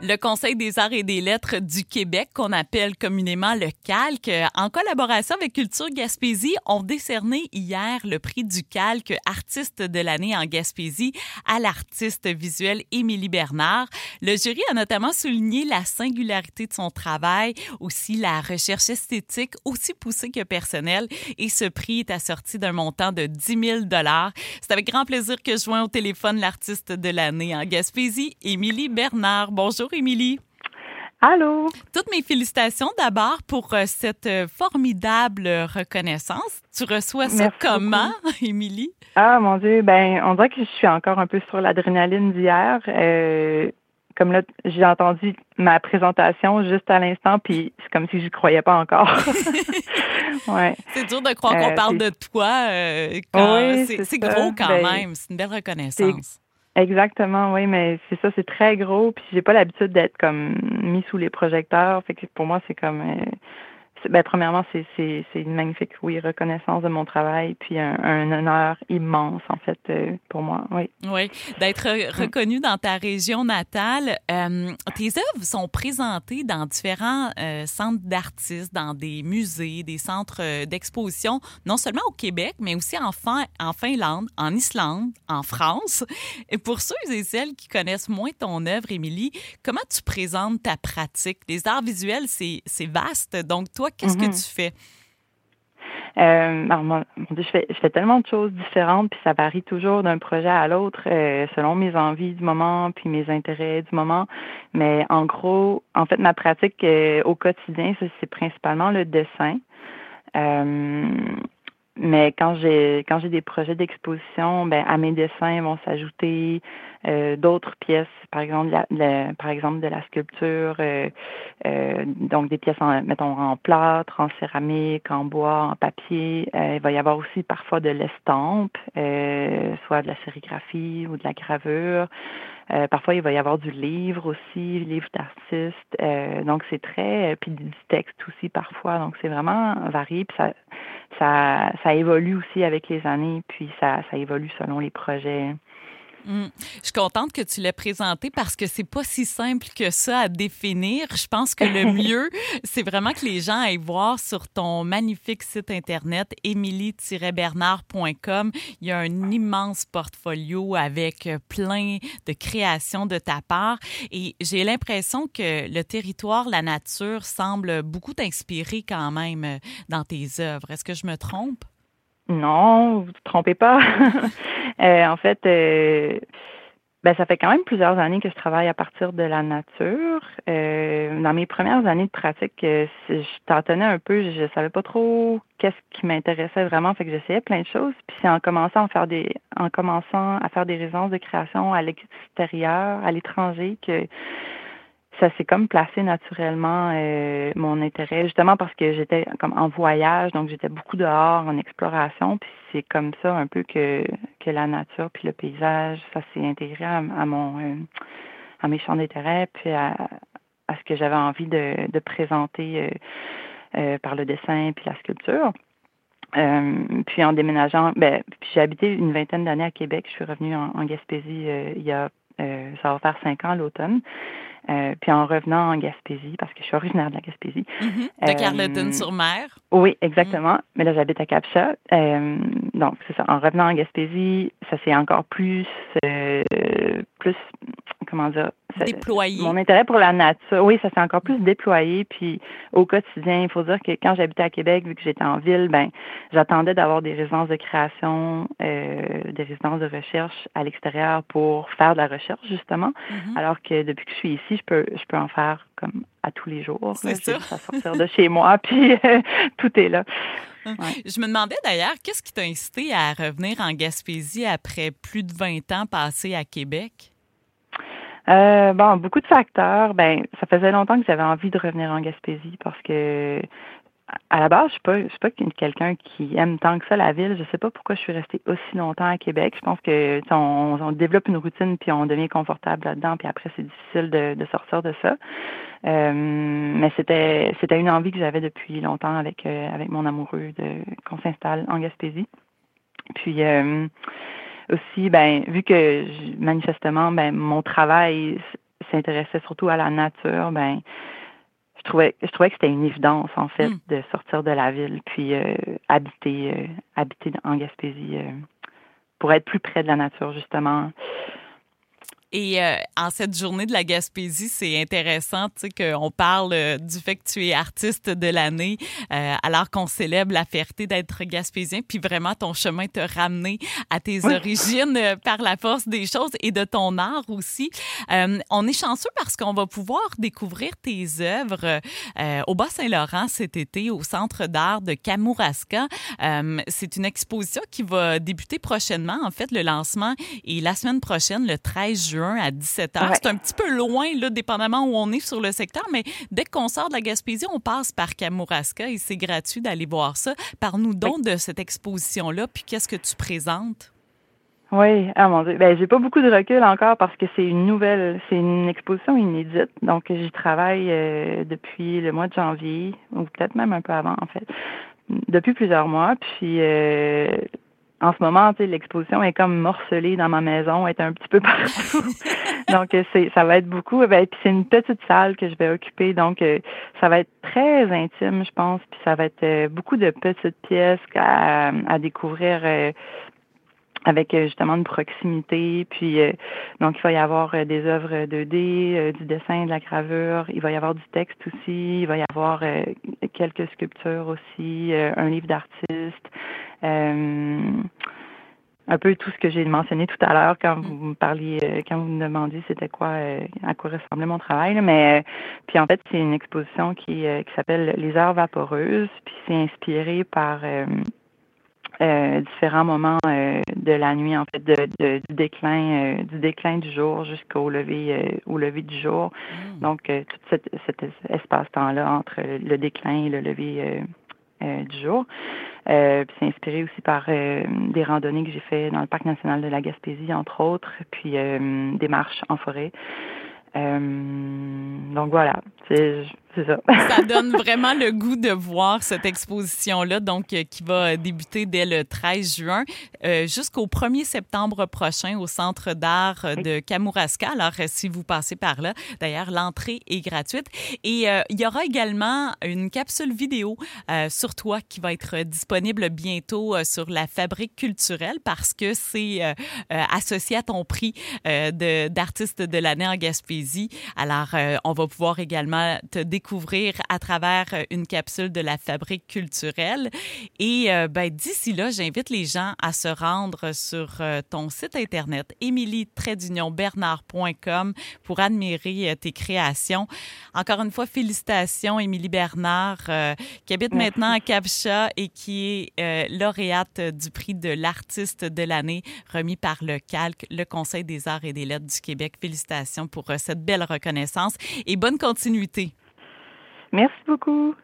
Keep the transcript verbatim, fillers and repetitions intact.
Le Conseil des arts et des lettres du Québec, qu'on appelle communément le Calque, en collaboration avec Culture Gaspésie, ont décerné hier le prix du Calque artiste de l'année en Gaspésie à l'artiste visuelle Émilie Bernard. Le jury a notamment souligné la singularité de son travail, aussi la recherche esthétique aussi poussée que personnelle, et ce prix est assorti d'un montant de dix mille dollars. C'est avec grand plaisir que je joins au téléphone l'artiste de l'année en Gaspésie, Émilie Bernard. Bonjour Émilie. Allô. Toutes mes félicitations d'abord pour euh, cette euh, formidable reconnaissance. Tu reçois ça Merci comment, beaucoup. Émilie? Ah mon Dieu, ben on dirait que je suis encore un peu sur l'adrénaline d'hier. Euh, comme là, j'ai entendu ma présentation juste à l'instant, puis c'est comme si je croyais pas encore. Ouais. C'est dur de croire Euh, qu'on parle c'est... de toi. Euh, quand... Oui, c'est, c'est, c'est ça. gros quand Ben, même. C'est une belle c'est... reconnaissance. Exactement, oui, mais c'est ça, c'est très gros, puis j'ai pas l'habitude d'être comme mis sous les projecteurs, fait que pour moi c'est comme, euh, c'est, ben premièrement c'est c'est c'est une magnifique, oui, reconnaissance de mon travail, puis un, un honneur immense en fait euh, pour moi, oui. Oui, d'être reconnue dans ta région natale. Euh, tes œuvres sont présentées dans différents euh, centres d'artistes, dans des musées, des centres euh, d'exposition, non seulement au Québec, mais aussi en, fin- en Finlande, en Islande, en France. Et pour ceux et celles qui connaissent moins ton œuvre, Émilie, comment tu présentes ta pratique? Les arts visuels, c'est, c'est vaste. Donc, toi, qu'est-ce Mm-hmm. que tu fais? Euh, alors, mon, mon Dieu, je fais, je fais tellement de choses différentes, puis ça varie toujours d'un projet à l'autre, euh, selon mes envies du moment, puis mes intérêts du moment. Mais en gros, en fait, ma pratique euh, au quotidien, ça, c'est principalement le dessin. Euh, mais quand j'ai quand j'ai des projets d'exposition, ben à mes dessins vont s'ajouter euh, d'autres pièces, par exemple la, la, par exemple de la sculpture, euh, euh, donc des pièces en mettons en plâtre, en céramique, en bois, en papier. Euh, il va y avoir aussi parfois de l'estampe, euh, soit de la sérigraphie ou de la gravure. Euh, parfois, il va y avoir du livre aussi, livre d'artiste. Euh, donc, c'est très... Puis du texte aussi parfois. Donc, c'est vraiment varié. Puis ça, ça, ça évolue aussi avec les années. Puis ça, ça évolue selon les projets. Mmh. Je suis contente que tu l'aies présenté parce que c'est pas si simple que ça à définir. Je pense que le mieux, c'est vraiment que les gens aillent voir sur ton magnifique site Internet, émilie tiret bernard point com. Il y a un immense portfolio avec plein de créations de ta part. Et j'ai l'impression que le territoire, la nature, semble beaucoup t'inspirer quand même dans tes œuvres. Est-ce que je me trompe? Non, vous ne vous trompez pas. euh, en fait, euh, ben, ça fait quand même plusieurs années que je travaille à partir de la nature. Euh, dans mes premières années de pratique, euh, je tâtonnais un peu, je, je savais pas trop qu'est-ce qui m'intéressait vraiment, fait que j'essayais plein de choses. Puis c'est en commençant à faire des, en commençant à faire des résidences de création à l'extérieur, à l'étranger, que ça s'est comme placé naturellement euh, mon intérêt, justement parce que j'étais comme en voyage, donc j'étais beaucoup dehors en exploration, puis c'est comme ça un peu que que la nature puis le paysage, ça s'est intégré à, à mon euh, à mes champs d'intérêt, puis à, à ce que j'avais envie de, de présenter euh, euh, par le dessin puis la sculpture. Euh, puis en déménageant, ben puis j'ai habité une vingtaine d'années à Québec, je suis revenue en, en Gaspésie euh, il y a euh, ça va faire cinq ans à l'automne. Euh, puis en revenant en Gaspésie, parce que je suis originaire de la Gaspésie. Mm-hmm. De euh, Carleton-sur-Mer. Oui, exactement. Mm. Mais là, j'habite à Cap-Chat. Euh, donc, c'est ça. En revenant en Gaspésie, ça s'est encore plus, euh, plus, comment dire, déployé. Mon intérêt pour la nature, oui, ça s'est encore plus déployé. Puis au quotidien, il faut dire que quand j'habitais à Québec, vu que j'étais en ville, ben j'attendais d'avoir des résidences de création, euh, des résidences de recherche à l'extérieur pour faire de la recherche, justement. Mm-hmm. Alors que depuis que je suis ici, je peux je peux en faire comme à tous les jours. C'est là. ça. J'ai juste à sortir de chez moi, puis euh, tout est là. Ouais. Je me demandais d'ailleurs, qu'est-ce qui t'a incité à revenir en Gaspésie après plus de vingt ans passés à Québec? Euh, bon, beaucoup de facteurs. Ben, ça faisait longtemps que j'avais envie de revenir en Gaspésie parce que à la base, je suis pas, je suis pas quelqu'un qui aime tant que ça la ville. Je sais pas pourquoi je suis restée aussi longtemps à Québec. Je pense que on, on développe une routine puis on devient confortable là-dedans. Puis après, c'est difficile de, de sortir de ça. Euh, mais c'était, c'était une envie que j'avais depuis longtemps avec euh, avec mon amoureux de qu'on s'installe en Gaspésie. Puis euh, aussi, ben vu que manifestement, ben mon travail s'intéressait surtout à la nature, ben je trouvais je trouvais que c'était une évidence en fait mm. de sortir de la ville puis euh, habiter euh, habiter en Gaspésie euh, pour être plus près de la nature justement. Et euh, en cette journée de la Gaspésie, c'est intéressant, tu sais, qu'on parle euh, du fait que tu es artiste de l'année, euh, alors qu'on célèbre la fierté d'être gaspésien, puis vraiment ton chemin t'a ramené à tes oui. origines euh, par la force des choses et de ton art aussi. Euh, on est chanceux parce qu'on va pouvoir découvrir tes œuvres euh, au Bas-Saint-Laurent cet été au Centre d'art de Kamouraska. Euh, c'est une exposition qui va débuter prochainement. En fait, le lancement est la semaine prochaine, le treize juin. À dix-sept heures. Ouais. C'est un petit peu loin, là, dépendamment où on est sur le secteur, mais dès qu'on sort de la Gaspésie, on passe par Kamouraska et c'est gratuit d'aller voir ça. Parle-nous donc oui. de cette exposition-là, puis qu'est-ce que tu présentes? Oui, ah mon Dieu, ben j'ai pas beaucoup de recul encore parce que c'est une nouvelle, c'est une exposition inédite, donc j'y travaille euh, depuis le mois de janvier, ou peut-être même un peu avant en fait, depuis plusieurs mois, puis euh, en ce moment, tu sais, l'exposition est comme morcelée dans ma maison, est un petit peu partout. Donc, c'est, ça va être beaucoup. Ben, puis c'est une petite salle que je vais occuper, donc euh, ça va être très intime, je pense. Puis ça va être euh, beaucoup de petites pièces à, à découvrir euh, avec euh, justement une proximité. Puis euh, donc, il va y avoir euh, des œuvres deux D, euh, du dessin, de la gravure. Il va y avoir du texte aussi. Il va y avoir euh, quelques sculptures aussi, euh, un livre d'artiste. Euh, un peu tout ce que j'ai mentionné tout à l'heure quand vous me parliez, euh, quand vous me demandiez c'était quoi, euh, à quoi ressemblait mon travail. Là. Mais euh, puis en fait, c'est une exposition qui, euh, qui s'appelle Les heures vaporeuses. Puis c'est inspiré par euh, euh, différents moments euh, de la nuit, en fait, de, de du déclin, euh, du déclin du jour jusqu'au lever, euh, au lever du jour. Mm. Donc euh, tout cet, cet espace-temps-là entre le déclin et le lever euh, euh, du jour. Euh, puis c'est inspiré aussi par euh, des randonnées que j'ai fait dans le Parc national de la Gaspésie, entre autres, puis euh, des marches en forêt. Euh, donc voilà, c'est, c'est ça. Ça donne vraiment le goût de voir cette exposition-là, donc euh, qui va débuter dès le treize juin euh, jusqu'au premier septembre prochain au Centre d'art oui. de Kamouraska. Alors, euh, si vous passez par là, d'ailleurs, l'entrée est gratuite. Et euh, il y aura également une capsule vidéo euh, sur toi qui va être disponible bientôt euh, sur la Fabrique culturelle parce que c'est euh, euh, associé à ton prix euh, de, d'artiste de l'année en Gaspésie. Alors, euh, on va pouvoir également te découvrir à travers une capsule de la Fabrique culturelle. Et euh, ben, d'ici là, j'invite les gens à se rendre sur euh, ton site Internet, émilie trait bernard point com, pour admirer euh, tes créations. Encore une fois, félicitations, Émilie Bernard, euh, qui habite Merci. maintenant à Cap-Chat et qui est euh, lauréate du prix de l'artiste de l'année remis par le Calque, le Conseil des arts et des lettres du Québec. Félicitations pour euh, cette belle reconnaissance et bonne continuité. Merci beaucoup.